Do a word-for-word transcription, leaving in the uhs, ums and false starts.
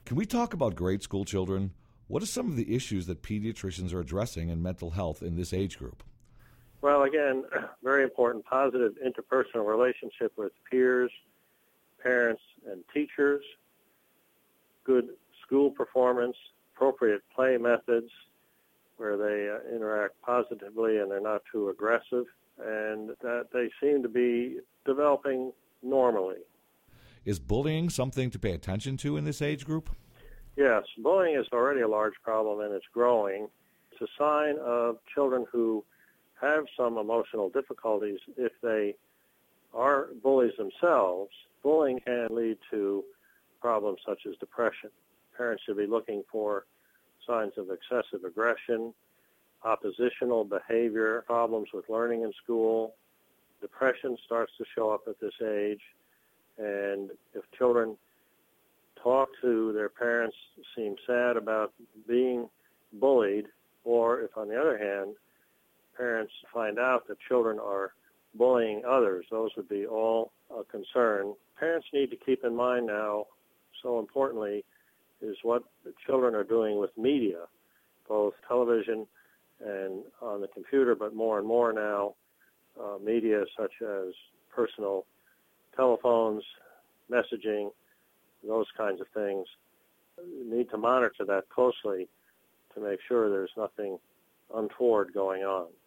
Can we talk about grade school children? What are some of the issues that pediatricians are addressing in mental health in this age group? Well, again, very important, positive interpersonal relationship with peers, parents, and teachers, good school performance, appropriate play methods where they uh, interact positively and they're not too aggressive, and that they seem to be developing normally. Is bullying something to pay attention to in this age group? Yes, bullying is already a large problem and it's growing. It's a sign of children who have some emotional difficulties. If they are bullies themselves, bullying can lead to problems such as depression. Parents should be looking for signs of excessive aggression, oppositional behavior, problems with learning in school. Depression starts to show up at this age, and if children talk to their parents, seem sad about being bullied, or if, on the other hand, parents find out that children are bullying others, those would be all a concern. Parents need to keep in mind now, so importantly, is what the children are doing with media, both television and on the computer, but more and more now, uh, media such as personal telephones, messaging, those kinds of things. You need to monitor that closely to make sure there's nothing untoward going on.